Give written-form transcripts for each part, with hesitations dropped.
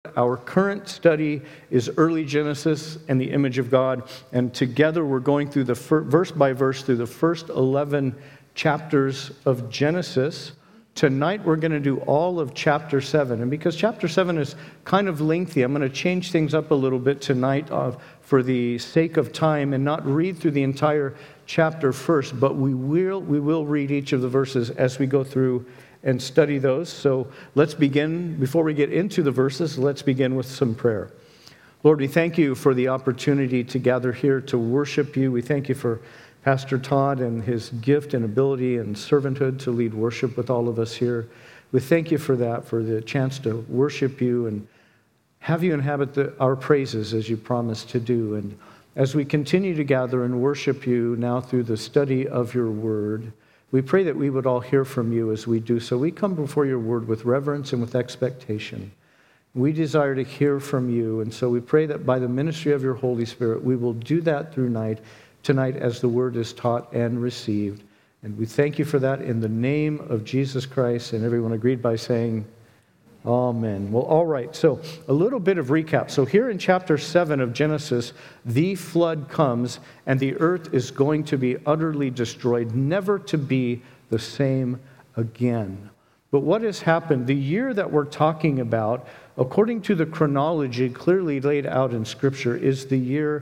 Our current study is early Genesis and the image of God, and together we're going through the verse by verse through the first 11 chapters of Genesis. Tonight we're going to do all of chapter 7, and because chapter 7 is kind of lengthy, I'm going to change things up a little bit tonight for the sake of time and not read through the entire chapter first, but we will read each of the verses as we go through and study those. So let's begin. Before we get into the verses, let's begin with some prayer. Lord, we thank you for the opportunity to gather here to worship you. We thank you for Pastor Todd and his gift and ability and servanthood to lead worship with all of us here. We thank you for that, for the chance to worship you and have you inhabit our praises as you promised to do. And as we continue to gather and worship you now through the study of your word, we pray that we would all hear from you as we do so. We come before your word with reverence and with expectation. We desire to hear from you, and so we pray that by the ministry of your Holy Spirit, we will do that tonight as the word is taught and received. And we thank you for that in the name of Jesus Christ. And everyone agreed by saying, Amen. Well, all right, so a little bit of recap. So here in chapter 7 of Genesis, the flood comes and the earth is going to be utterly destroyed, never to be the same again. But what has happened? The year that we're talking about, according to the chronology clearly laid out in Scripture, is the year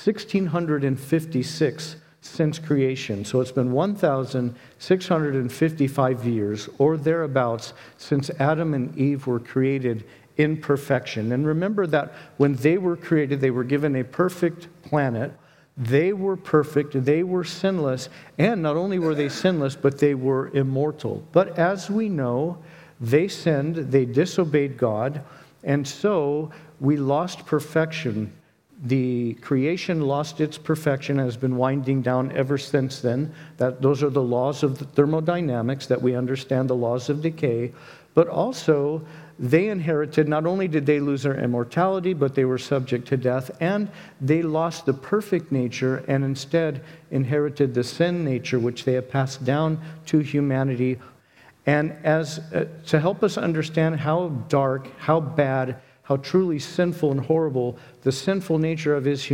1656 since creation. So it's been 1,655 years or thereabouts since Adam and Eve were created in perfection. And remember that when they were created, they were given a perfect planet. They were perfect, they were sinless, and not only were they sinless, but they were immortal. But as we know, they sinned, they disobeyed God, and so we lost perfection. The creation lost its perfection, has been winding down ever since then. Those are the laws of the thermodynamics, that we understand the laws of decay. But also, they inherited, not only did they lose their immortality, but they were subject to death, and they lost the perfect nature and instead inherited the sin nature, which they have passed down to humanity. And as to help us understand how dark, how bad, how truly sinful and horrible the sinful nature is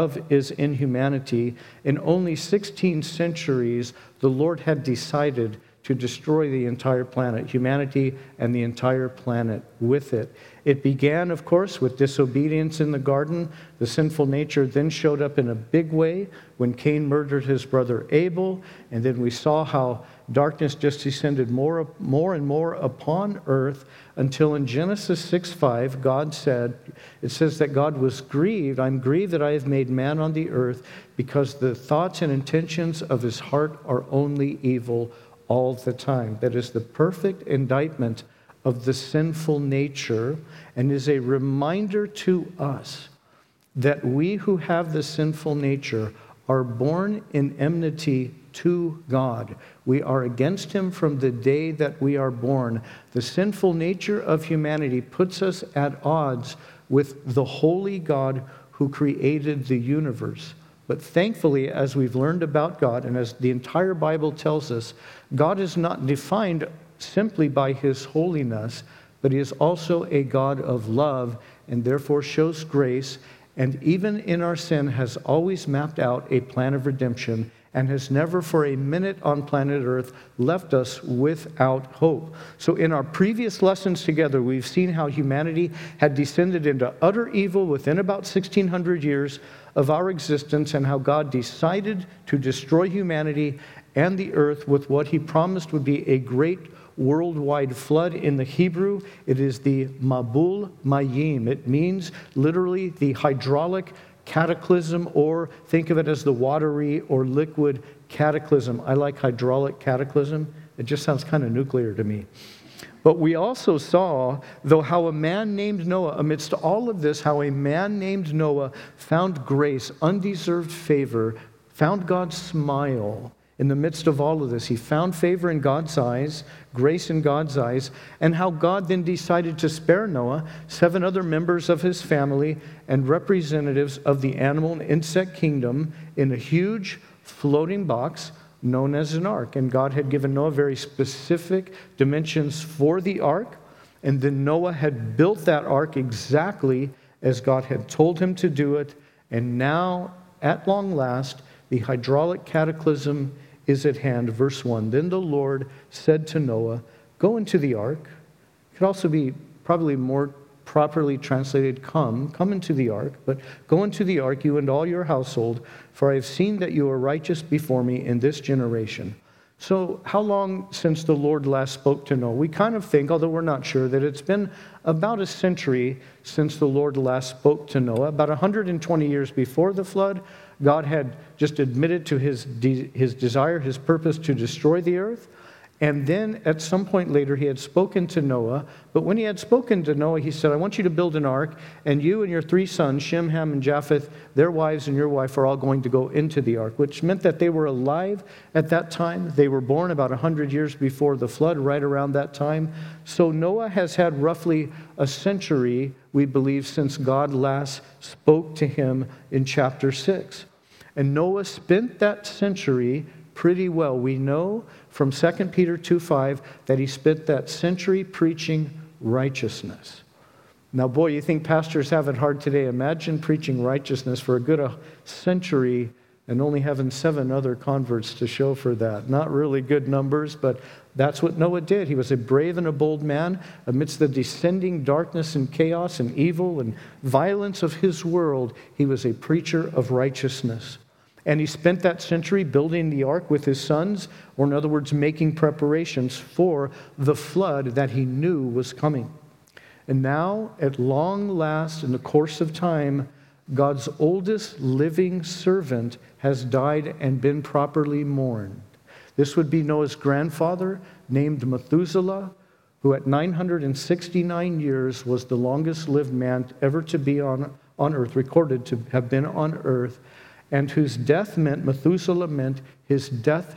in humanity, in only 16 centuries, the Lord had decided to destroy the entire planet, humanity and the entire planet with it. It began, of course, with disobedience in the garden. The sinful nature then showed up in a big way when Cain murdered his brother Abel, and then we saw how darkness just descended more and more upon earth until in Genesis 6:5, God said, it says that God was grieved. I'm grieved that I have made man on the earth because the thoughts and intentions of his heart are only evil all the time. That is the perfect indictment of the sinful nature and is a reminder to us that we who have the sinful nature are born in enmity to God. We are against him from the day that we are born. The sinful nature of humanity puts us at odds with the holy God who created the universe. But thankfully, as we've learned about God, and as the entire Bible tells us, God is not defined simply by his holiness, but he is also a God of love and therefore shows grace, and even in our sin has always mapped out a plan of redemption and has never for a minute on planet Earth left us without hope. So in our previous lessons together, we've seen how humanity had descended into utter evil within about 1,600 years of our existence, and how God decided to destroy humanity and the earth with what he promised would be a great worldwide flood. In the Hebrew, it is the Mabul Mayim. It means literally the hydraulic cataclysm, or think of it as the watery or liquid cataclysm. I like hydraulic cataclysm. It just sounds kind of nuclear to me. But we also saw, though, how a man named Noah, amidst all of this, how a man named Noah found grace, undeserved favor, found God's smile in the midst of all of this. He found favor in God's eyes, grace in God's eyes, and how God then decided to spare Noah, 7 other members of his family, and representatives of the animal and insect kingdom in a huge floating box known as an ark. And God had given Noah very specific dimensions for the ark. And then Noah had built that ark exactly as God had told him to do it. And now, at long last, the hydraulic cataclysm is at hand. Verse 1, then the Lord said to Noah, go into the ark. It could also be probably more properly translated, come into the ark. But go into the ark, you and all your household, for I have seen that you are righteous before me in this generation. So how long since the Lord last spoke to Noah? We kind of think, although we're not sure, that it's been about a century since the Lord last spoke to Noah. About 120 years before the flood, God had just admitted to his desire, his purpose to destroy the earth. And then at some point later, he had spoken to Noah. But when he had spoken to Noah, he said, I want you to build an ark, and you and your 3 sons, Shem, Ham, and Japheth, their wives and your wife are all going to go into the ark, which meant that they were alive at that time. They were born about 100 years before the flood, right around that time. So Noah has had roughly a century, we believe, since God last spoke to him in chapter 6. And Noah spent that century pretty well. We know from 2 Peter 2:5 that he spent that century preaching righteousness. Now, boy, you think pastors have it hard today. Imagine preaching righteousness for a good century and only having 7 other converts to show for that. Not really good numbers, but that's what Noah did. He was a brave and a bold man amidst the descending darkness and chaos and evil and violence of his world. He was a preacher of righteousness. And he spent that century building the ark with his sons, or in other words, making preparations for the flood that he knew was coming. And now, at long last, in the course of time, God's oldest living servant has died and been properly mourned. This would be Noah's grandfather, named Methuselah, who at 969 years was the longest lived man ever to be on earth, recorded to have been on earth, and whose death meant, Methuselah meant, his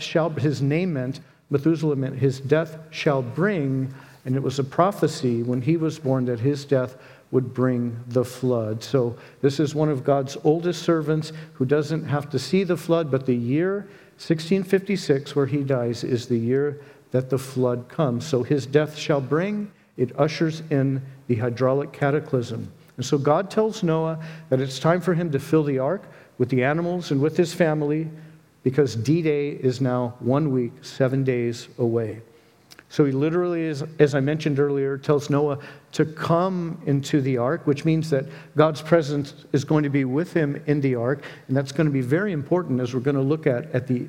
name meant, Methuselah meant, his death shall bring, and it was a prophecy when he was born that his death would bring the flood. So this is one of God's oldest servants who doesn't have to see the flood, but the year 1656, where he dies, is the year that the flood comes. So his death shall bring, it ushers in the hydraulic cataclysm. And so God tells Noah that it's time for him to fill the ark with the animals and with his family, because D-Day is now 1 week, 7 days away. So he literally, as I mentioned earlier, tells Noah to come into the ark, which means that God's presence is going to be with him in the ark, and that's going to be very important as we're going to look at the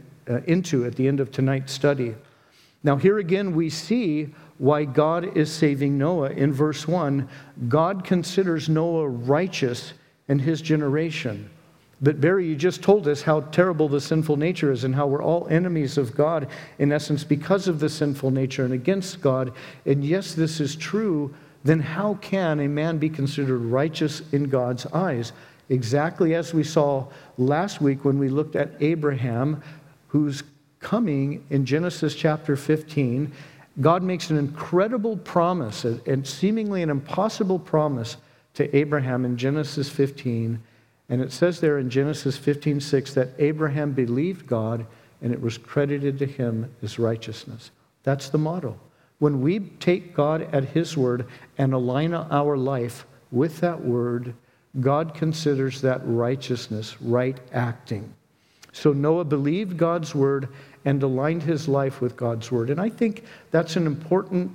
end of tonight's study. Now here again we see why God is saving Noah. In verse 1, God considers Noah righteous in his generation. But Barry, you just told us how terrible the sinful nature is and how we're all enemies of God, in essence, because of the sinful nature and against God. And yes, this is true. Then how can a man be considered righteous in God's eyes? Exactly as we saw last week when we looked at Abraham, who's coming in Genesis chapter 15. God makes an incredible promise, and seemingly an impossible promise to Abraham in Genesis 15. And it says there in Genesis 15:6 that Abraham believed God and it was credited to him as righteousness. That's the motto. When we take God at his word and align our life with that word, God considers that righteousness, right acting. So Noah believed God's word and aligned his life with God's word. And I think that's an important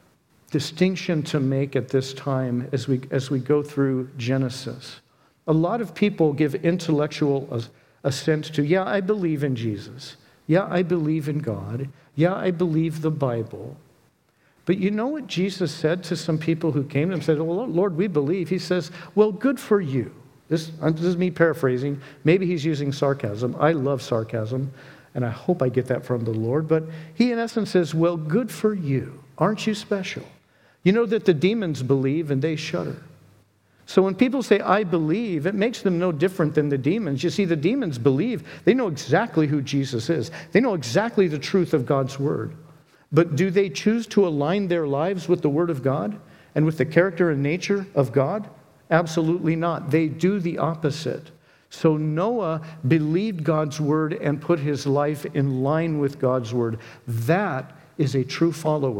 distinction to make at this time as we go through Genesis. A lot of people give intellectual assent to, yeah, I believe in Jesus. Yeah, I believe in God. Yeah, I believe the Bible. But you know what Jesus said to some people who came to him and said, well, Lord, we believe. He says, well, good for you. This is me paraphrasing. Maybe he's using sarcasm. I love sarcasm, and I hope I get that from the Lord. But he, in essence, says, well, good for you. Aren't you special? You know that the demons believe and they shudder. So when people say, I believe, it makes them no different than the demons. You see, the demons believe. They know exactly who Jesus is. They know exactly the truth of God's word. But do they choose to align their lives with the word of God and with the character and nature of God? Absolutely not. They do the opposite. So Noah believed God's word and put his life in line with God's word. That is a true follower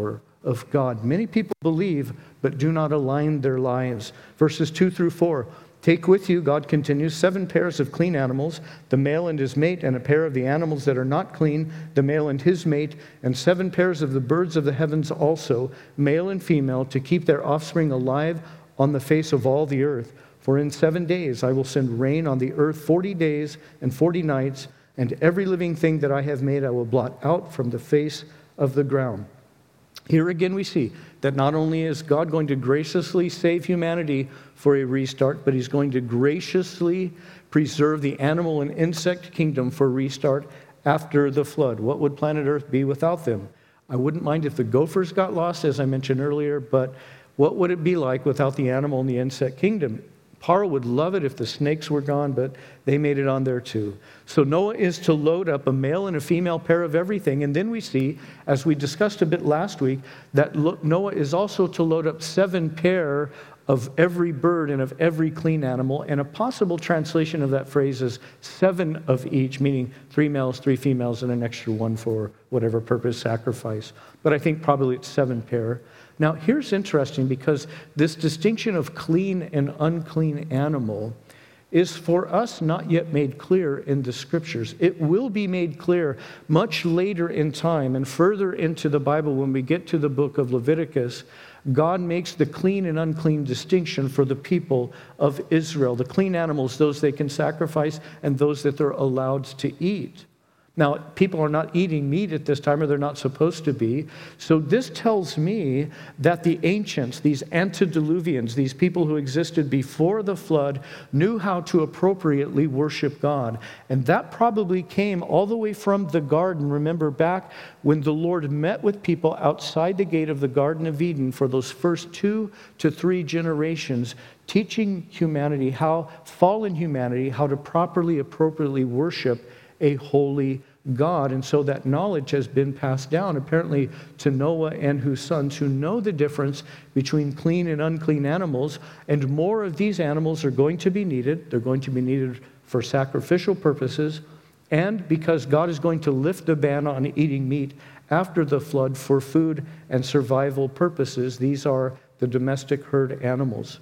of God. Many people believe, but do not align their lives. Verses 2 through 4. Take with you, God continues, 7 pairs of clean animals, the male and his mate, and a pair of the animals that are not clean, the male and his mate, and 7 pairs of the birds of the heavens also, male and female, to keep their offspring alive on the face of all the earth. For in 7 days I will send rain on the earth 40 days and 40 nights, and every living thing that I have made I will blot out from the face of the ground. Here again we see that not only is God going to graciously save humanity for a restart, but he's going to graciously preserve the animal and insect kingdom for restart after the flood. What would planet Earth be without them? I wouldn't mind if the gophers got lost, as I mentioned earlier, but what would it be like without the animal and the insect kingdom? Paro would love it if the snakes were gone, but they made it on there too. So Noah is to load up a male and a female pair of everything. And then we see, as we discussed a bit last week, that Noah is also to load up 7 pair of every bird and of every clean animal. And a possible translation of that phrase is 7 of each, meaning 3 males, 3 females, and an extra one for whatever purpose, sacrifice. But I think probably it's 7 pair. Now, here's interesting, because this distinction of clean and unclean animal is for us not yet made clear in the Scriptures. It will be made clear much later in time and further into the Bible when we get to the book of Leviticus. God makes the clean and unclean distinction for the people of Israel. The clean animals, those they can sacrifice, and those that they're allowed to eat. Now, people are not eating meat at this time, or they're not supposed to be. So this tells me that the ancients, these antediluvians, these people who existed before the flood, knew how to appropriately worship God. And that probably came all the way from the garden. Remember back when the Lord met with people outside the gate of the Garden of Eden for those first 2 to 3 generations, teaching humanity fallen humanity, how to properly, appropriately worship a holy God. And so that knowledge has been passed down apparently to Noah and his sons, who know the difference between clean and unclean animals. And more of these animals are going to be needed. They're going to be needed for sacrificial purposes, and because God is going to lift the ban on eating meat after the flood for food and survival purposes. These are the domestic herd animals.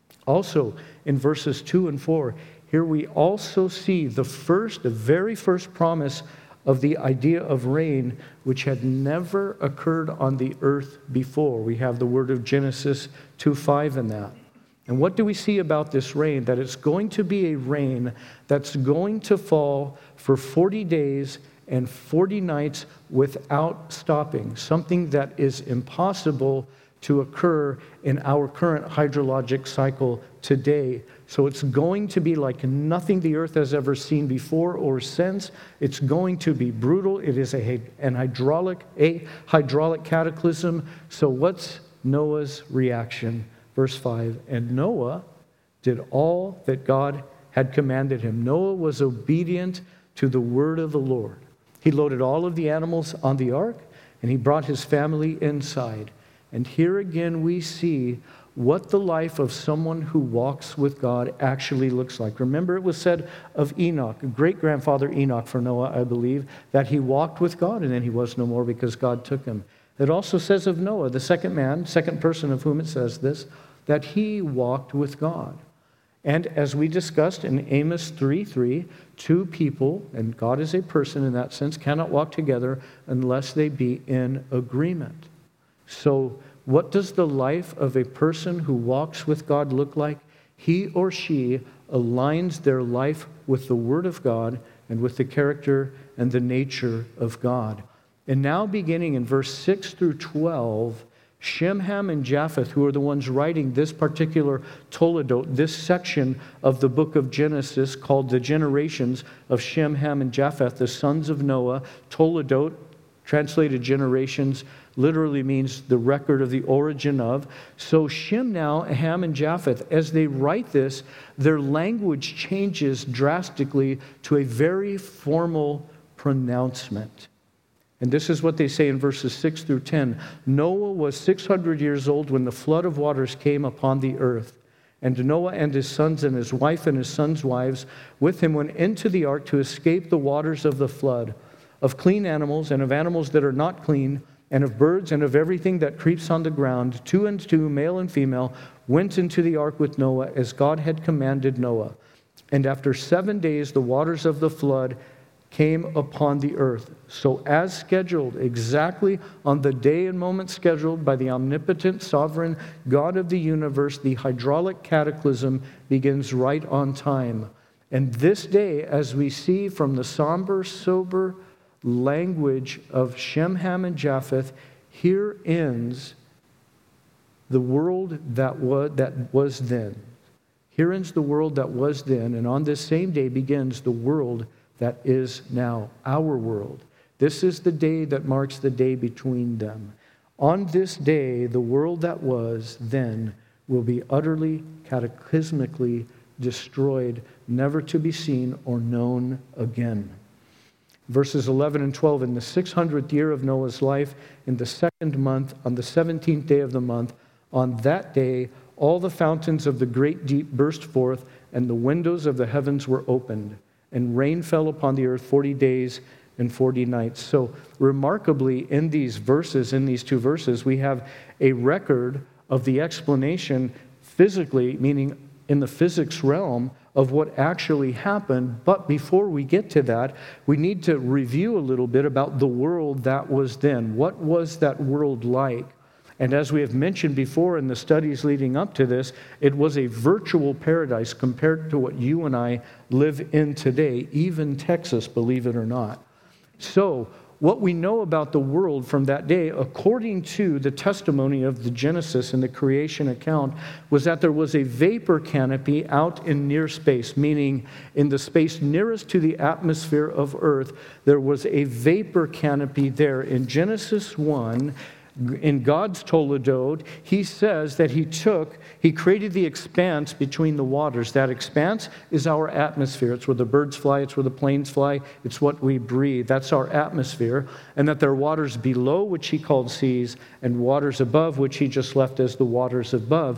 Also, in verses 2 and 4, here we also see the very first promise of the idea of rain, which had never occurred on the earth before. We have the word of Genesis 2:5 in that. And what do we see about this rain? That it's going to be a rain that's going to fall for 40 days and 40 nights without stopping, something that is impossible to occur in our current hydrologic cycle today. So it's going to be like nothing the earth has ever seen before or since. It's going to be brutal. It is a hydraulic cataclysm. So what's Noah's reaction? Verse 5, and Noah did all that God had commanded him. Noah was obedient to the word of the Lord. He loaded all of the animals on the ark, and he brought his family inside. And here again we see what the life of someone who walks with God actually looks like. Remember, it was said of Enoch, great-grandfather Enoch for Noah, I believe, that he walked with God and then he was no more because God took him. It also says of Noah, the second person of whom it says this, that he walked with God. And as we discussed in Amos 3:3, 2 people, and God is a person in that sense, cannot walk together unless they be in agreement. So what does the life of a person who walks with God look like? He or she aligns their life with the Word of God and with the character and the nature of God. And now beginning in verse 6 through 12, Shem, Ham, and Japheth, who are the ones writing this particular Toledot, this section of the book of Genesis called the generations of Shem, Ham, and Japheth, the sons of Noah. Toledot, translated generations, literally means the record of the origin of. So Shem now, Ham, and Japheth, as they write this, their language changes drastically to a very formal pronouncement. And this is what they say in verses 6 through 10. Noah was 600 years old when the flood of waters came upon the earth. And Noah and his sons and his wife and his sons' wives with him went into the ark to escape the waters of the flood, of clean animals and of animals that are not clean, and of birds and of everything that creeps on the ground, 2 and 2, male and female, went into the ark with Noah as God had commanded Noah. And after 7 days, the waters of the flood came upon the earth. So as scheduled, exactly on the day and moment scheduled by the omnipotent, sovereign God of the universe, the hydraulic cataclysm begins right on time. And this day, as we see from the somber, sober language of Shem, Ham, and Japheth, here ends the world that was then. Here ends the world that was then, and on this same day begins the world that is now, our world. This is the day that marks the day between them. On this day, the world that was then will be utterly, cataclysmically destroyed, never to be seen or known again. Verses 11 and 12, in the 600th year of Noah's life, in the 2nd month, on the 17th day of the month, on that day, all the fountains of the great deep burst forth, and the windows of the heavens were opened, and rain fell upon the earth 40 days and 40 nights. So remarkably, in these verses, in these 2 verses, we have a record of the explanation physically, meaning in the physics realm, of what actually happened. But before we get to that, we need to review a little bit about the world that was then. What was that world like? And as we have mentioned before in the studies leading up to this, it was a virtual paradise compared to what you and I live in today, even Texas, believe it or not. So, what we know about the world from that day, according to the testimony of the Genesis and the creation account, was that there was a vapor canopy out in near space, meaning in the space nearest to the atmosphere of Earth, there was a vapor canopy there. In Genesis 1, in God's Toledot, he says that he created the expanse between the waters. That expanse is our atmosphere. It's where the birds fly, it's where the planes fly, it's what we breathe. That's our atmosphere. And that there are waters below, which he called seas, and waters above, which he just left as the waters above,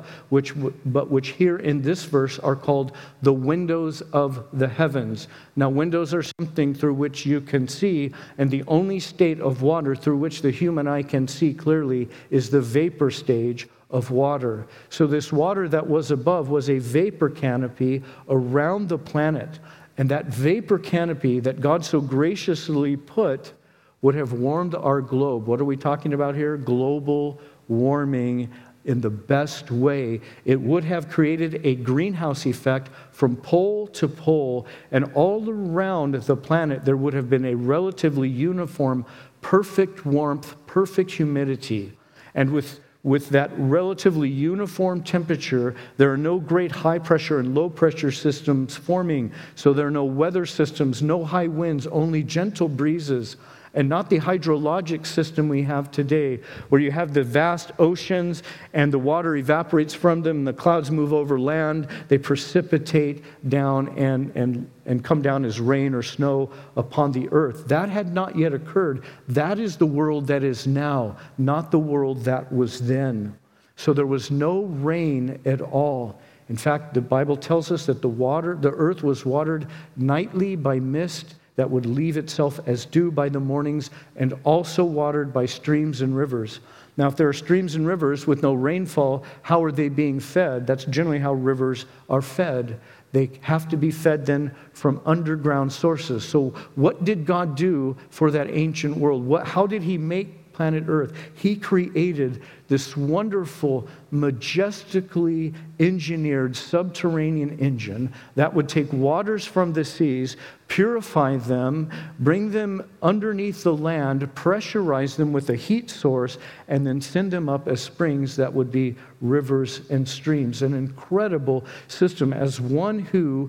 which here in this verse are called the windows of the heavens. Now, windows are something through which you can see, and the only state of water through which the human eye can see clearly is the vapor stage of water. So this water that was above was a vapor canopy around the planet. And that vapor canopy that God so graciously put would have warmed our globe. What are we talking about here? Global warming in the best way. It would have created a greenhouse effect from pole to pole, and all around the planet there would have been a relatively uniform, perfect warmth, perfect humidity. And with that relatively uniform temperature, there are no great high pressure and low pressure systems forming. So there are no weather systems, no high winds, only gentle breezes. And not the hydrologic system we have today, where you have the vast oceans and the water evaporates from them, and the clouds move over land, they precipitate down and come down as rain or snow upon the earth. That had not yet occurred. That is the world that is now, not the world that was then. So there was no rain at all. In fact, the Bible tells us that the earth was watered nightly by mist that would leave itself as dew by the mornings, and also watered by streams and rivers. Now, if there are streams and rivers with no rainfall, how are they being fed? That's generally how rivers are fed. They have to be fed then from underground sources. So what did God do for that ancient world? How did he make planet Earth? He created this wonderful, majestically engineered subterranean engine that would take waters from the seas, purify them, bring them underneath the land, pressurize them with a heat source, and then send them up as springs that would be rivers and streams. An incredible system. As one who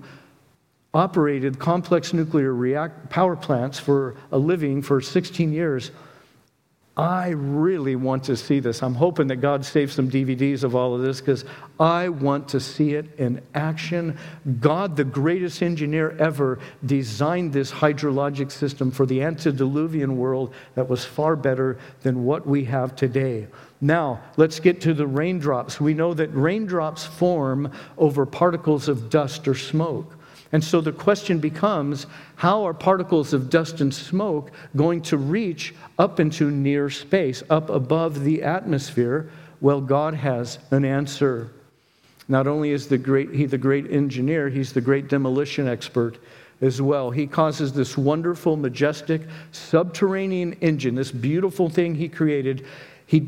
operated complex nuclear power plants for a living for 16 years, I really want to see this. I'm hoping that God saves some DVDs of all of this because I want to see it in action. God, the greatest engineer ever, designed this hydrologic system for the antediluvian world that was far better than what we have today. Now, let's get to the raindrops. We know that raindrops form over particles of dust or smoke. And so the question becomes, how are particles of dust and smoke going to reach up into near space, up above the atmosphere? Well, God has an answer. Not only is he the great engineer, he's the great demolition expert as well. He causes this wonderful, majestic, subterranean engine, this beautiful thing he created, he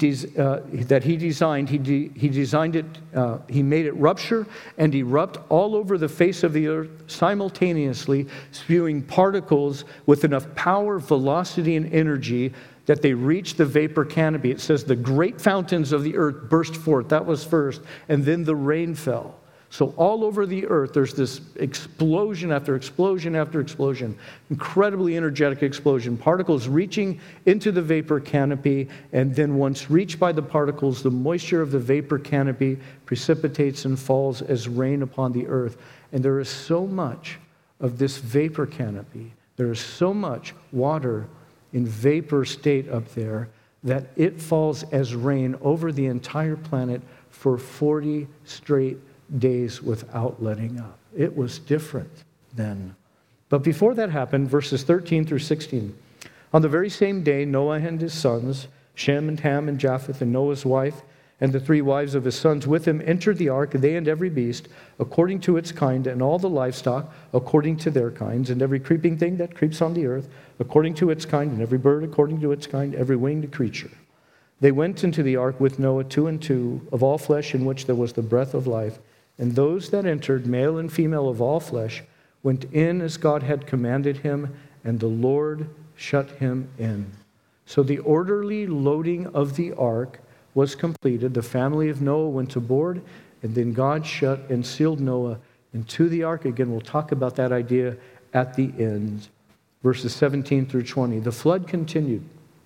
designed it, he made it rupture and erupt all over the face of the earth simultaneously, spewing particles with enough power, velocity, and energy that they reached the vapor canopy. It says the great fountains of the earth burst forth. That was first. And then the rain fell. So all over the earth, there's this explosion after explosion after explosion, incredibly energetic explosion, particles reaching into the vapor canopy, and then once reached by the particles, the moisture of the vapor canopy precipitates and falls as rain upon the earth. And there is so much of this vapor canopy, there is so much water in vapor state up there that it falls as rain over the entire planet for 40 straight days without letting up. It was different then. But before that happened, verses 13 through 16, on the very same day, Noah and his sons, Shem and Ham and Japheth and Noah's wife, and the 3 wives of his sons with him entered the ark, they and every beast, according to its kind, and all the livestock, according to their kinds, and every creeping thing that creeps on the earth, according to its kind, and every bird according to its kind, every winged creature. They went into the ark with Noah 2 and 2, of all flesh in which there was the breath of life. And those that entered, male and female of all flesh, went in as God had commanded him, and the Lord shut him in. So the orderly loading of the ark was completed. The family of Noah went aboard, and then God shut and sealed Noah into the ark. Again, we'll talk about that idea at the end. Verses 17 through 20. The flood continued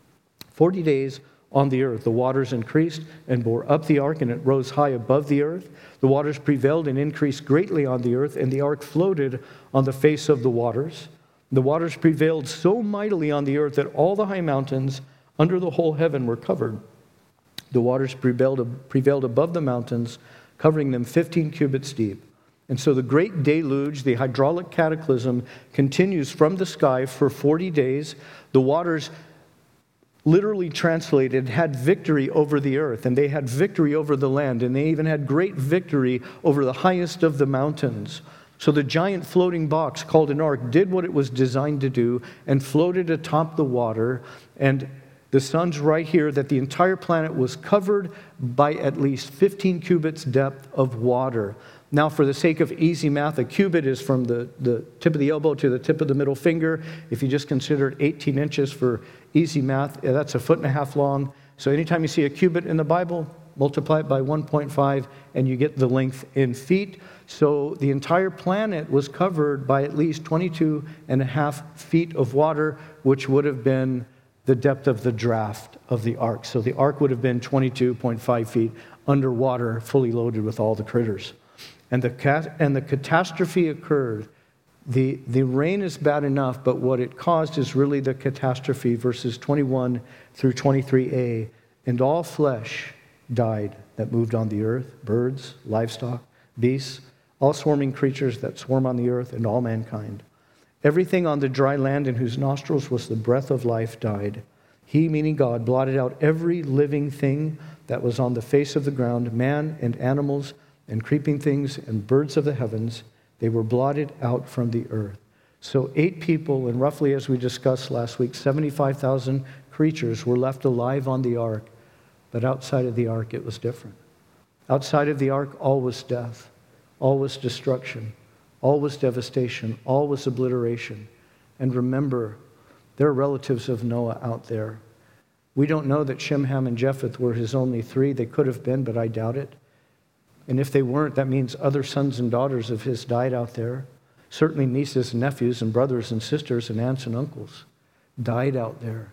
40 days on the earth. The waters increased and bore up the ark, and it rose high above the earth. The waters prevailed and increased greatly on the earth, and the ark floated on the face of the waters. The waters prevailed so mightily on the earth that all the high mountains under the whole heaven were covered. The waters prevailed above the mountains, covering them 15 cubits deep. And so the great deluge, the hydraulic cataclysm, continues from the sky for 40 days. The waters, literally translated, had victory over the earth, and they had victory over the land, and they even had great victory over the highest of the mountains. So the giant floating box called an ark did what it was designed to do and floated atop the water. And the sun's right here that the entire planet was covered by at least 15 cubits depth of water. Now, for the sake of easy math, a cubit is from the tip of the elbow to the tip of the middle finger. If you just consider it 18 inches for easy math, that's 1.5 feet long. So anytime you see a cubit in the Bible, multiply it by 1.5, and you get the length in feet. So the entire planet was covered by at least 22.5 feet of water, which would have been the depth of the draft of the ark. So the ark would have been 22.5 feet underwater, fully loaded with all the critters. And the catastrophe occurred. The rain is bad enough, but what it caused is really the catastrophe, verses 21 through 23a. And all flesh died that moved on the earth, birds, livestock, beasts, all swarming creatures that swarm on the earth, and all mankind. Everything on the dry land in whose nostrils was the breath of life died. He, meaning God, blotted out every living thing that was on the face of the ground, man and animals and creeping things and birds of the heavens. They were blotted out from the earth. So 8 people, and roughly as we discussed last week, 75,000 creatures were left alive on the ark. But outside of the ark, it was different. Outside of the ark, all was death. All was destruction. All was devastation. All was obliteration. And remember, there are relatives of Noah out there. We don't know that Shem, Ham, and Japheth were his only 3. They could have been, but I doubt it. And if they weren't, that means other sons and daughters of his died out there. Certainly nieces and nephews and brothers and sisters and aunts and uncles died out there.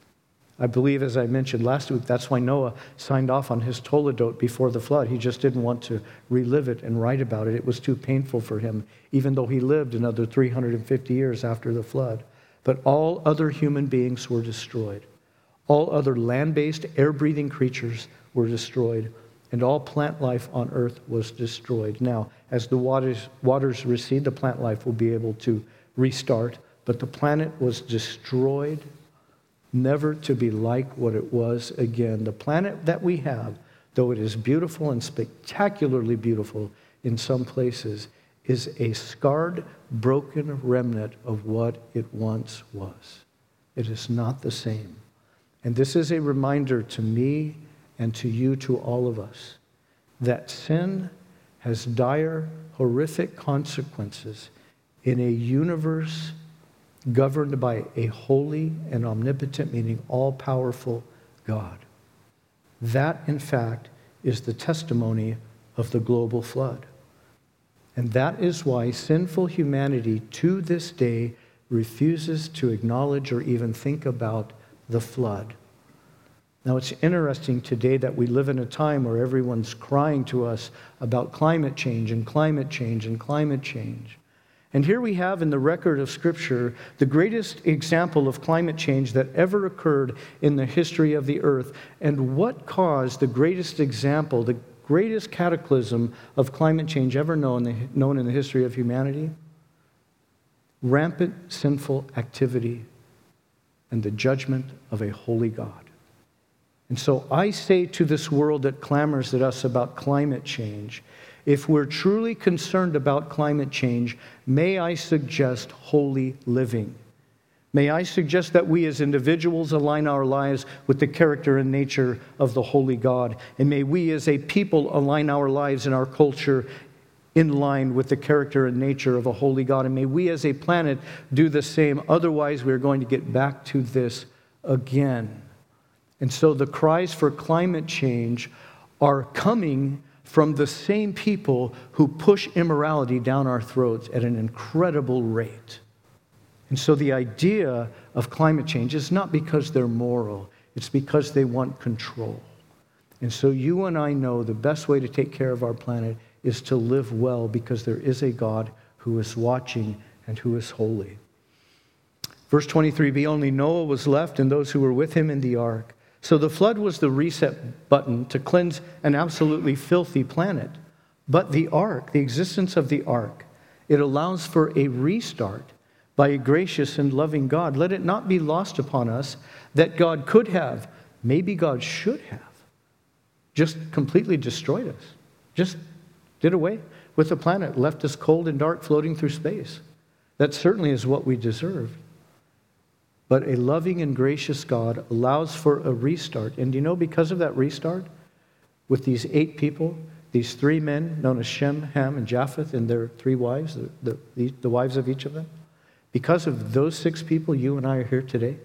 I believe, as I mentioned last week, that's why Noah signed off on his Toledot before the flood. He just didn't want to relive it and write about it. It was too painful for him, even though he lived another 350 years after the flood. But all other human beings were destroyed. All other land-based, air-breathing creatures were destroyed. and all plant life on earth was destroyed. Now, as the waters recede, the plant life will be able to restart, but the planet was destroyed, never to be like what it was again. The planet that we have, though it is beautiful and spectacularly beautiful in some places, is a scarred, broken remnant of what it once was. It is not the same. And this is a reminder to me and to you, to all of us, that sin has dire, horrific consequences in a universe governed by a holy and omnipotent, meaning all-powerful God. That, in fact, is the testimony of the global flood. And that is why sinful humanity to this day refuses to acknowledge or even think about the flood. Now, it's interesting today that we live in a time where everyone's crying to us about climate change and climate change and climate change. And here we have in the record of Scripture the greatest example of climate change that ever occurred in the history of the earth. And what caused the greatest example, the greatest cataclysm of climate change ever known in the history of humanity? Rampant sinful activity and the judgment of a holy God. And so I say to this world that clamors at us about climate change, if we're truly concerned about climate change, may I suggest holy living. May I suggest that we as individuals align our lives with the character and nature of the holy God. And may we as a people align our lives and our culture in line with the character and nature of a holy God. And may we as a planet do the same. Otherwise, we're going to get back to this again. And so the cries for climate change are coming from the same people who push immorality down our throats at an incredible rate. And so the idea of climate change is not because they're moral, it's because they want control. And so you and I know the best way to take care of our planet is to live well, because there is a God who is watching and who is holy. Verse 23b, only Noah was left and those who were with him in the ark. So the flood was the reset button to cleanse an absolutely filthy planet. But the ark, the existence of the ark, it allows for a restart by a gracious and loving God. Let it not be lost upon us that God could have, maybe God should have, just completely destroyed us. Just did away with the planet, left us cold and dark floating through space. That certainly is what we deserve. But a loving and gracious God allows for a restart. And you know, because of that restart, with these 8 people, these 3 men known as Shem, Ham, and Japheth, and their 3 wives, the wives of each of them, because of those 6 people, you and I are here today.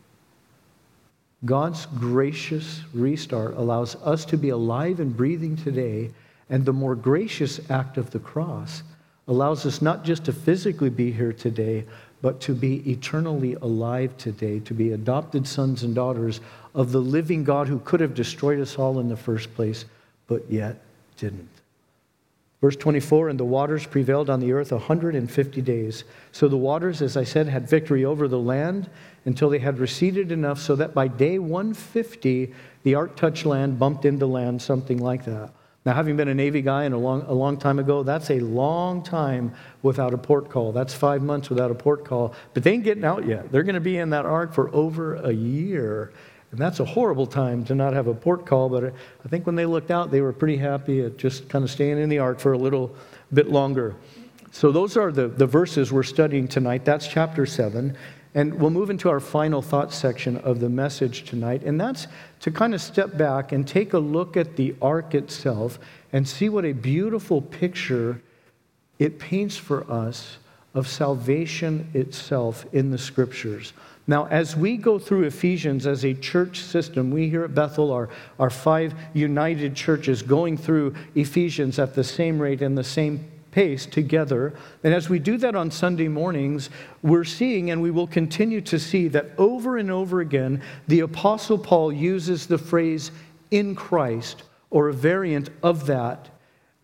God's gracious restart allows us to be alive and breathing today, and the more gracious act of the cross allows us not just to physically be here today, but to be eternally alive today, to be adopted sons and daughters of the living God who could have destroyed us all in the first place, but yet didn't. Verse 24, and the waters prevailed on the earth 150 days. So the waters, as I said, had victory over the land until they had receded enough so that by day 150, the ark touched land, bumped into land, something like that. Now, having been a Navy guy and a long time ago, that's a long time without a port call. That's 5 months without a port call. But they ain't getting out yet. They're going to be in that ark for over a year. And that's a horrible time to not have a port call. But I think when they looked out, they were pretty happy at just kind of staying in the ark for a little bit longer. So those are the verses we're studying tonight. That's chapter 7. And we'll move into our final thoughts section of the message tonight. And that's to kind of step back and take a look at the ark itself and see what a beautiful picture it paints for us of salvation itself in the Scriptures. Now, as we go through Ephesians as a church system, we here at Bethel, our 5 united churches, going through Ephesians at the same rate and the same pace together. And as we do that on Sunday mornings, we're seeing, and we will continue to see, that over and over again, the Apostle Paul uses the phrase in Christ, or a variant of that,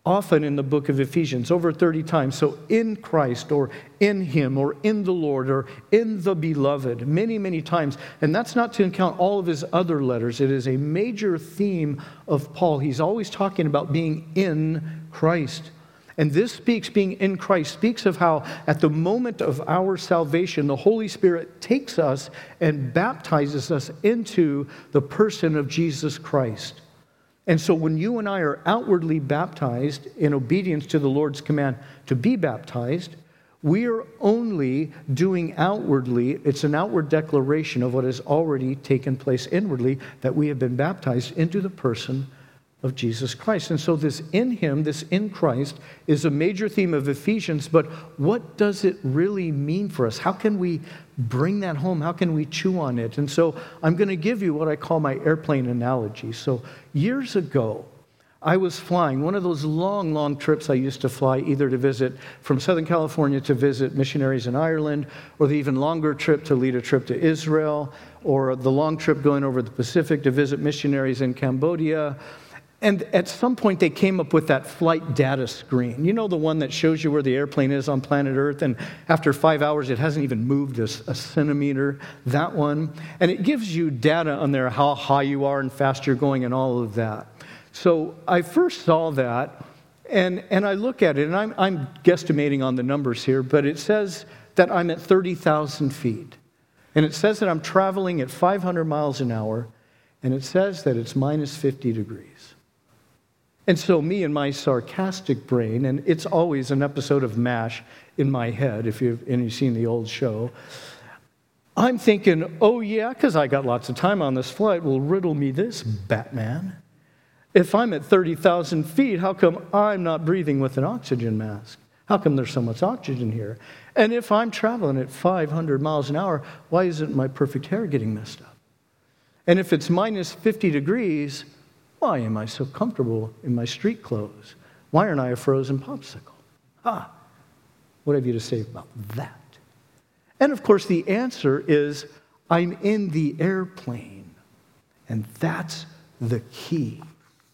often in the book of Ephesians, over 30 times. So in Christ, or in Him, or in the Lord, or in the Beloved, many, many times. And that's not to count all of his other letters. It is a major theme of Paul. He's always talking about being in Christ. And this being in Christ, speaks of how at the moment of our salvation, the Holy Spirit takes us and baptizes us into the person of Jesus Christ. And so when you and I are outwardly baptized in obedience to the Lord's command to be baptized, we are only doing outwardly, it's an outward declaration of what has already taken place inwardly, that we have been baptized into the person of Jesus Christ. And so this in Him, this in Christ, is a major theme of Ephesians, but what does it really mean for us? How can we bring that home? How can we chew on it? And so I'm going to give you what I call my airplane analogy. So years ago, I was flying one of those long, long trips I used to fly, either to visit from Southern California to visit missionaries in Ireland, or the even longer trip to lead a trip to Israel, or the long trip going over the Pacific to visit missionaries in Cambodia. And at some point, they came up with that flight data screen. You know, the one that shows you where the airplane is on planet Earth, and after 5 hours, it hasn't even moved a centimeter, that one. And it gives you data on there, how high you are and fast you're going and all of that. So I first saw that, and I look at it, and I'm guesstimating on the numbers here, but it says that I'm at 30,000 feet. And it says that I'm traveling at 500 miles an hour, and it says that it's minus 50 degrees. And so me and my sarcastic brain, and it's always an episode of MASH in my head, if you've seen the old show, I'm thinking, oh yeah, because I got lots of time on this flight, well, riddle me this, Batman. If I'm at 30,000 feet, how come I'm not breathing with an oxygen mask? How come there's so much oxygen here? And if I'm traveling at 500 miles an hour, why isn't my perfect hair getting messed up? And if it's minus 50 degrees, why am I so comfortable in my street clothes? Why aren't I a frozen popsicle? What have you to say about that? And of course, the answer is, I'm in the airplane. And that's the key.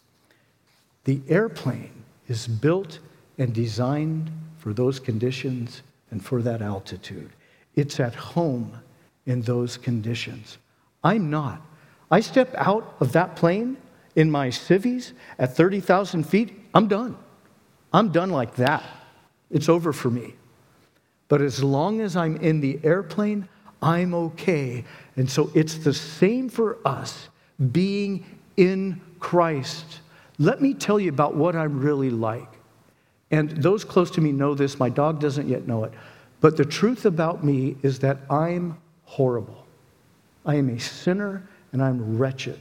The airplane is built and designed for those conditions and for that altitude. It's at home in those conditions. I'm not. I step out of that plane in my civvies at 30,000 feet, I'm done. I'm done like that. It's over for me. But as long as I'm in the airplane, I'm okay. And so it's the same for us being in Christ. Let me tell you about what I'm really like. And those close to me know this. My dog doesn't yet know it. But the truth about me is that I'm horrible. I am a sinner and I'm wretched.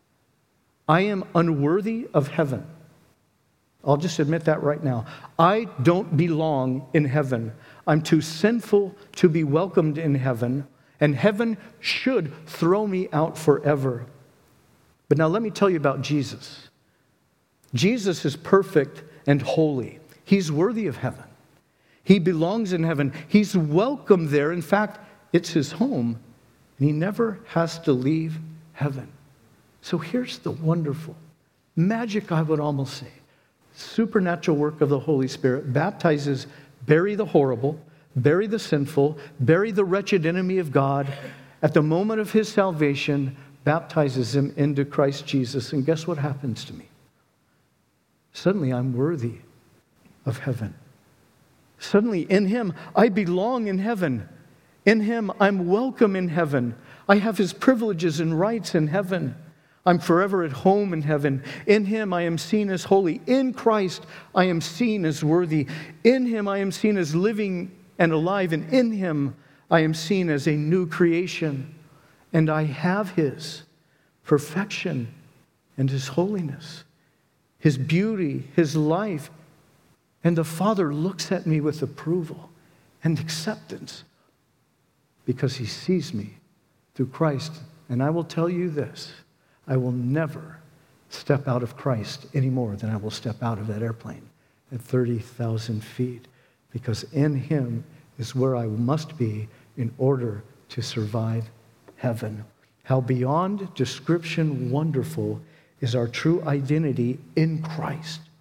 I am unworthy of heaven. I'll just admit that right now. I don't belong in heaven. I'm too sinful to be welcomed in heaven, and heaven should throw me out forever. But now let me tell you about Jesus. Jesus is perfect and holy. He's worthy of heaven. He belongs in heaven. He's welcome there. In fact, it's his home, and he never has to leave heaven. So here's the wonderful, magic, I would almost say, supernatural work of the Holy Spirit baptizes, bury the horrible, bury the sinful, bury the wretched enemy of God. At the moment of his salvation, baptizes him into Christ Jesus. And guess what happens to me? Suddenly I'm worthy of heaven. Suddenly in him, I belong in heaven. In him, I'm welcome in heaven. I have his privileges and rights in heaven. I'm forever at home in heaven. In him I am seen as holy. In Christ I am seen as worthy. In him I am seen as living and alive. And in him I am seen as a new creation. And I have his perfection and his holiness, his beauty, his life. And the Father looks at me with approval and acceptance because he sees me through Christ. And I will tell you this. I will never step out of Christ any more than I will step out of that airplane at 30,000 feet, because in him is where I must be in order to survive heaven. How beyond description wonderful is our true identity in Christ.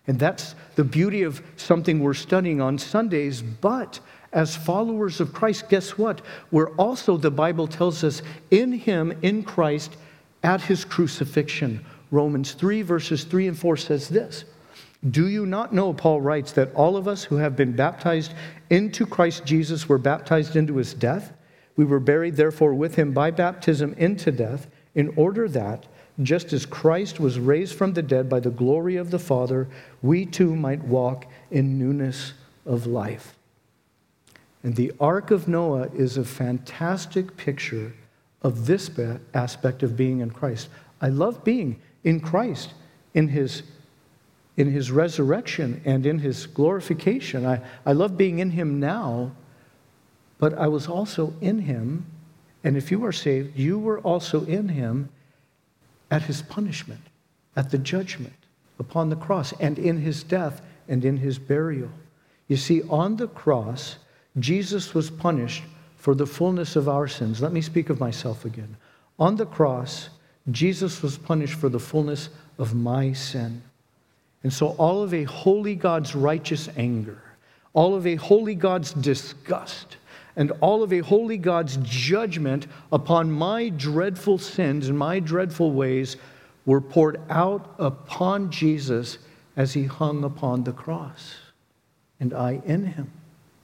And that's the beauty of something we're studying on Sundays. But as followers of Christ, guess what? We're also, the Bible tells us, in him, in Christ, at his crucifixion. Romans 3, verses 3 and 4 says this. Do you not know, Paul writes, that all of us who have been baptized into Christ Jesus were baptized into his death? We were buried, therefore, with him by baptism into death, in order that, just as Christ was raised from the dead by the glory of the Father, we too might walk in newness of life. And the Ark of Noah is a fantastic picture of this aspect of being in Christ. I love being in Christ, in his resurrection and in his glorification. I love being in him now, but I was also in him, and if you are saved, you were also in him at his punishment, at the judgment, upon the cross, and in his death and in his burial. You see, on the cross, Jesus was punished for the fullness of our sins. Let me speak of myself again. On the cross, Jesus was punished for the fullness of my sin. And so all of a holy God's righteous anger, all of a holy God's disgust, and all of a holy God's judgment upon my dreadful sins and my dreadful ways were poured out upon Jesus as he hung upon the cross, and I in him.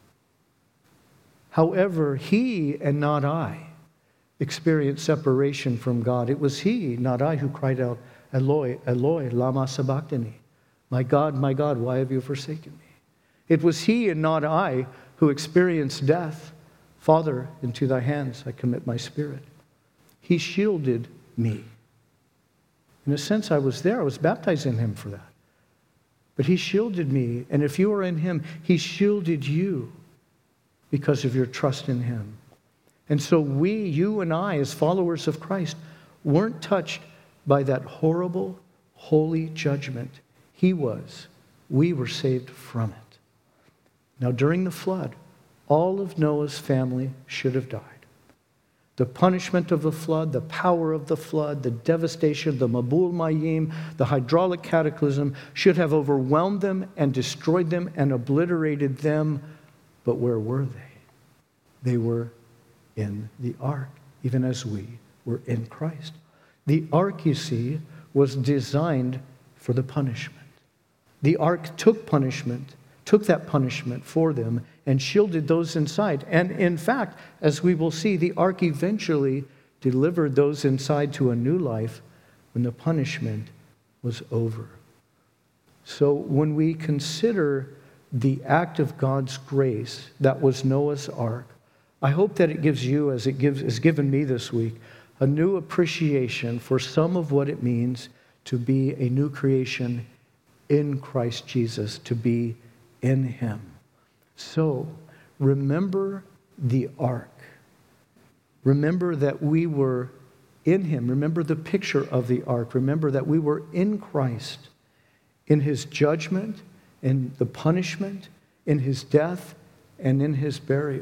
However, he and not I experienced separation from God. It was he, not I, who cried out, Eloi, Eloi, lama sabachthani. My God, why have you forsaken me? It was he and not I who experienced death. Father, into thy hands I commit my spirit. He shielded me. In a sense, I was there. I was baptized in him for that. But he shielded me. And if you are in him, he shielded you because of your trust in him. And so we, you and I, as followers of Christ, weren't touched by that horrible, holy judgment. He was. We were saved from it. Now, during the flood, all of Noah's family should have died. The punishment of the flood, the power of the flood, the devastation, the Mabul Mayim, the hydraulic cataclysm should have overwhelmed them and destroyed them and obliterated them. But where were they? They were in the ark, even as we were in Christ. The ark, you see, was designed for the punishment. The ark took that punishment for them and shielded those inside. And in fact, as we will see, the ark eventually delivered those inside to a new life when the punishment was over. So when we consider the act of God's grace that was Noah's ark, I hope that it gives you, as it has given me this week, a new appreciation for some of what it means to be a new creation in Christ Jesus, to be in him. So, remember the ark. Remember that we were in him. Remember the picture of the ark. Remember that we were in Christ, in his judgment, in the punishment, in his death, and in his burial.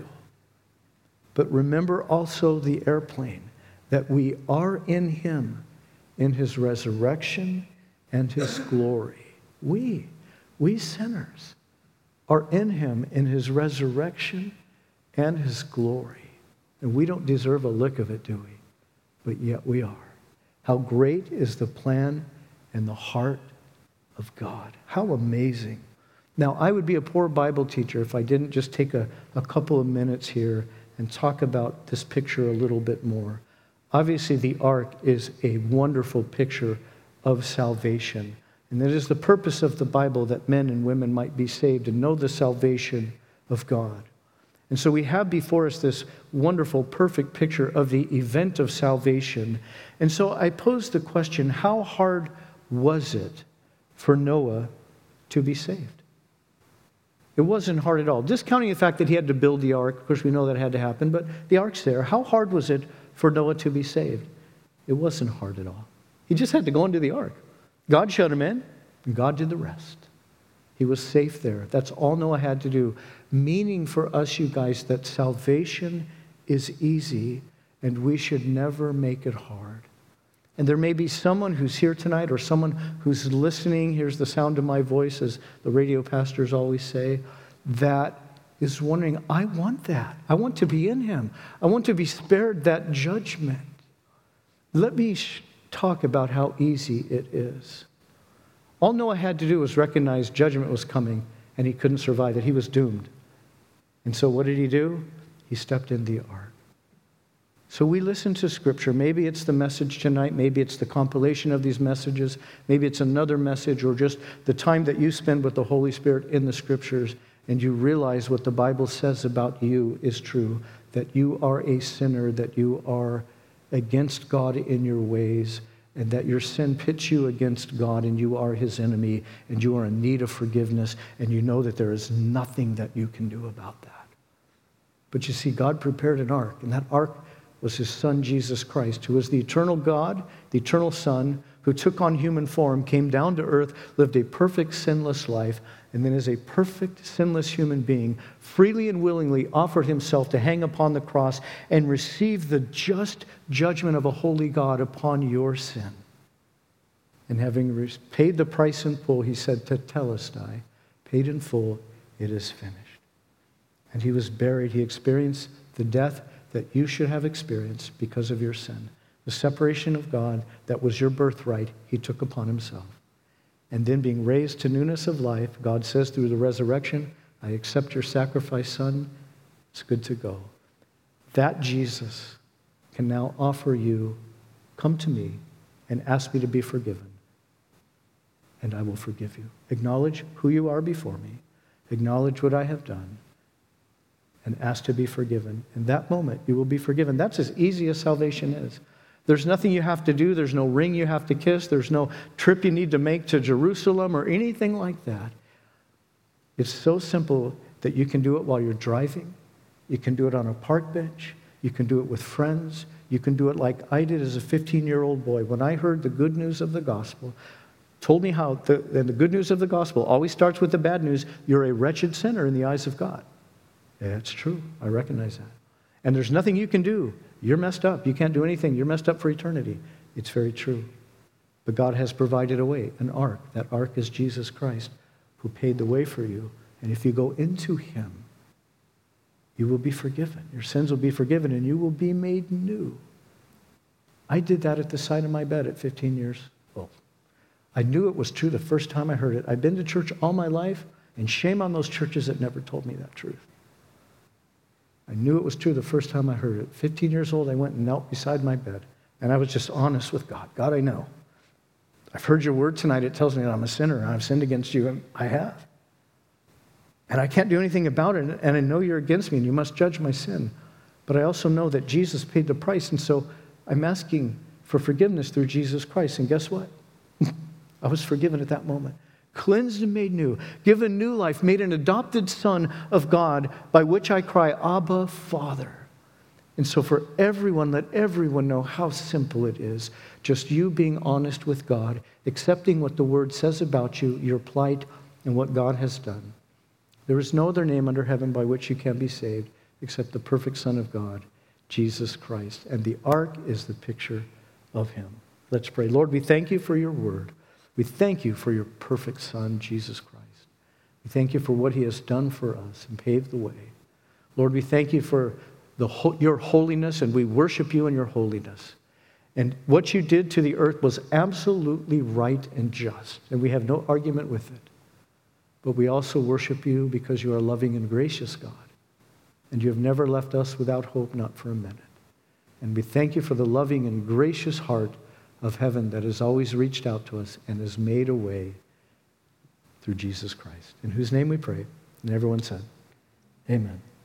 But remember also the airplane, that we are in him, in his resurrection and his glory. We sinners, are in him in his resurrection and his glory. And we don't deserve a lick of it, do we? But yet we are. How great is the plan and the heart of God. How amazing. Now, I would be a poor Bible teacher if I didn't just take a couple of minutes here and talk about this picture a little bit more. Obviously, the ark is a wonderful picture of salvation. And it is the purpose of the Bible that men and women might be saved and know the salvation of God. And so we have before us this wonderful, perfect picture of the event of salvation. And so I pose the question, how hard was it for Noah to be saved? It wasn't hard at all. Discounting the fact that he had to build the ark, of course we know that had to happen, but the ark's there. How hard was it for Noah to be saved? It wasn't hard at all. He just had to go into the ark. God shut him in, and God did the rest. He was safe there. That's all Noah had to do. Meaning for us, you guys, that salvation is easy, and we should never make it hard. And there may be someone who's here tonight or someone who's listening, hears the sound of my voice, as the radio pastors always say, that is wondering, I want that. I want to be in him. I want to be spared that judgment. Let me talk about how easy it is. All Noah had to do was recognize judgment was coming, and he couldn't survive it. He was doomed. And so what did he do? He stepped in the ark. So we listen to Scripture. Maybe it's the message tonight. Maybe it's the compilation of these messages. Maybe it's another message, or just the time that you spend with the Holy Spirit in the Scriptures, and you realize what the Bible says about you is true, that you are a sinner, that you are against God in your ways, and that your sin pits you against God, and you are his enemy, and you are in need of forgiveness, and you know that there is nothing that you can do about that. But you see, God prepared an ark, and that ark was his Son, Jesus Christ, who was the eternal God, the eternal Son, who took on human form, came down to earth, lived a perfect, sinless life, and then as a perfect, sinless human being, freely and willingly offered himself to hang upon the cross and receive the just judgment of a holy God upon your sin. And having paid the price in full, he said, Tetelestai, paid in full, it is finished. And he was buried. He experienced the death that you should have experienced because of your sin. The separation of God that was your birthright, he took upon himself. And then being raised to newness of life, God says through the resurrection, I accept your sacrifice, Son. It's good to go. That Jesus can now offer you, come to me and ask me to be forgiven. And I will forgive you. Acknowledge who you are before me. Acknowledge what I have done. And ask to be forgiven. In that moment, you will be forgiven. That's as easy as salvation is. There's nothing you have to do. There's no ring you have to kiss. There's no trip you need to make to Jerusalem or anything like that. It's so simple that you can do it while you're driving. You can do it on a park bench. You can do it with friends. You can do it like I did as a 15-year-old boy. When I heard the good news of the gospel, told me how the good news of the gospel always starts with the bad news. You're a wretched sinner in the eyes of God. Yeah, it's true. I recognize that. And there's nothing you can do. You're messed up. You can't do anything. You're messed up for eternity. It's very true. But God has provided a way, an ark. That ark is Jesus Christ, who paid the way for you. And if you go into him, you will be forgiven. Your sins will be forgiven, and you will be made new. I did that at the side of my bed at 15 years old. I knew it was true the first time I heard it. I've been to church all my life, and shame on those churches that never told me that truth. I knew it was true the first time I heard it. 15 years old, I went and knelt beside my bed, and I was just honest with God. God, I know. I've heard your word tonight. It tells me that I'm a sinner, and I've sinned against you, and I have. And I can't do anything about it, and I know you're against me, and you must judge my sin. But I also know that Jesus paid the price, and so I'm asking for forgiveness through Jesus Christ. And guess what? I was forgiven at that moment. Cleansed and made new, given new life, made an adopted son of God, by which I cry, Abba, Father. And so for everyone, let everyone know how simple it is. Just you being honest with God, accepting what the word says about you, your plight, and what God has done. There is no other name under heaven by which you can be saved except the perfect Son of God, Jesus Christ. And the ark is the picture of him. Let's pray. Lord, we thank you for your word. We thank you for your perfect Son, Jesus Christ. We thank you for what he has done for us and paved the way. Lord, we thank you for your holiness, and we worship you in your holiness. And what you did to the earth was absolutely right and just, and we have no argument with it. But we also worship you because you are a loving and gracious God, and you have never left us without hope, not for a minute. And we thank you for the loving and gracious heart of heaven that has always reached out to us and has made a way through Jesus Christ, in whose name we pray. And everyone said, amen.